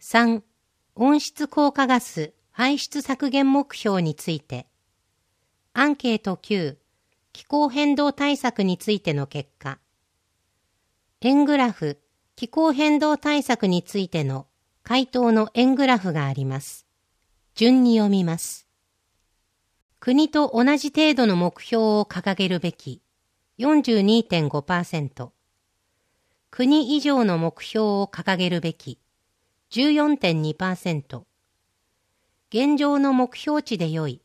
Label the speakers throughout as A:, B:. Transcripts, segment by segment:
A: 3、温室効果ガス排出削減目標について。アンケート9、気候変動対策についての結果。円グラフ、気候変動対策についての回答の円グラフがあります。順に読みます。国と同じ程度の目標を掲げるべき 42.5%、国以上の目標を掲げるべき 14.2%、現状の目標値で良い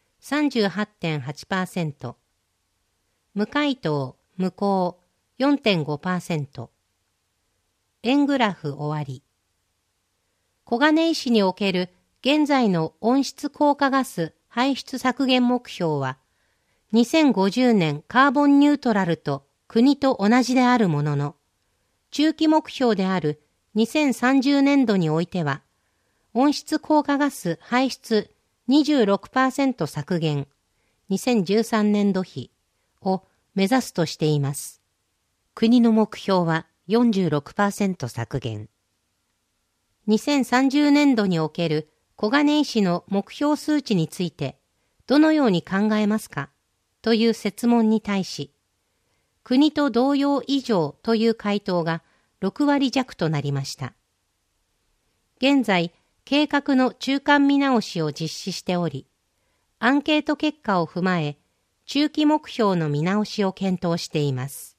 A: 38.8%、無回答、無効 4.5%。円グラフ終わり。小金井市における現在の温室効果ガス排出削減目標は、2050年カーボンニュートラルと国と同じであるものの、中期目標である2030年度においては、温室効果ガス排出 26% 削減、2013年度比を目指すとしています。国の目標は 46% 削減。2030年度における小金井市の目標数値についてどのように考えますかという設問に対し、国と同様以上という回答が6割弱となりました。現在、計画の中間見直しを実施しており、アンケート結果を踏まえ、中期目標の見直しを検討しています。